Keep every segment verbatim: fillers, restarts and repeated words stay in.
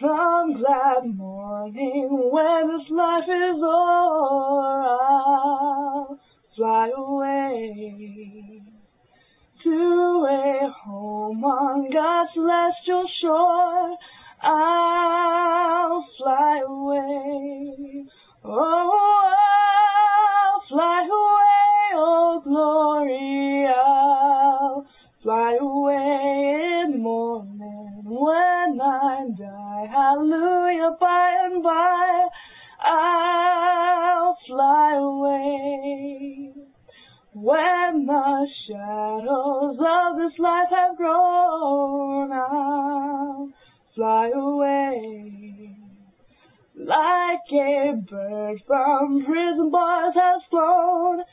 Some glad morning when this life is o'er, I'll fly away to a home on God's celestial shore. I'll fly away, oh, I'll fly away, oh glory, I'll fly away in the morning when I die. Hallelujah, by and by, I'll fly away. When the shadows of this life have grown, I'll fly away. Like a bird from prison bars has flown,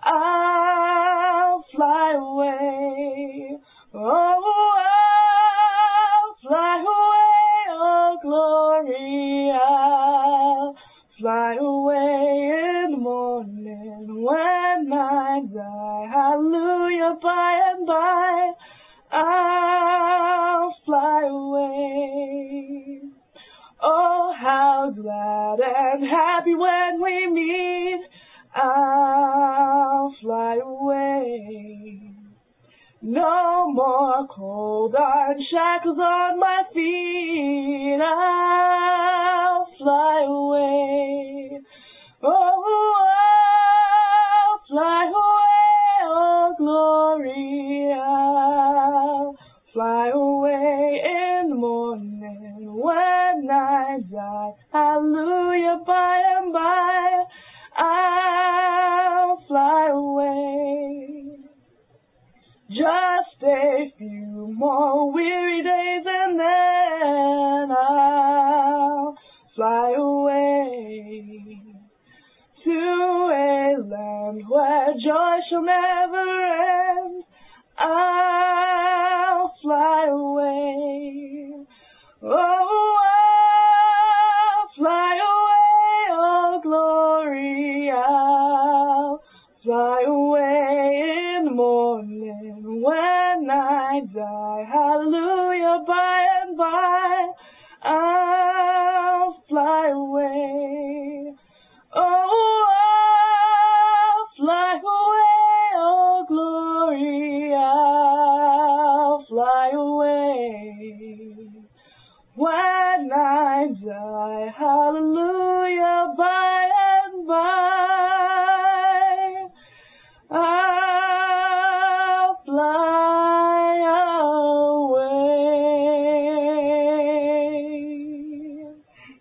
I'll fly away. Oh, I'll fly away, oh glory, I'll fly away in the morning when I die. Hallelujah, by and by, I'll fly away. Oh, how glad and happy when we meet, I'll fly away. No more cold iron shackles on my feet, I'll fly away. Oh, I'll fly away, oh glory, I'll fly away in the morning when I die. Hallelujah, by and by, I'll fly away. Just a few more weary days and then I'll fly away to a land where joy shall never end. I'll fly away. Oh, I'll fly away, oh glory, I'll fly away in the morning when I die. Hallelujah, by and by, I'll fly away. Oh, I'll fly away, oh glory, I'll fly away when I die. Hallelujah.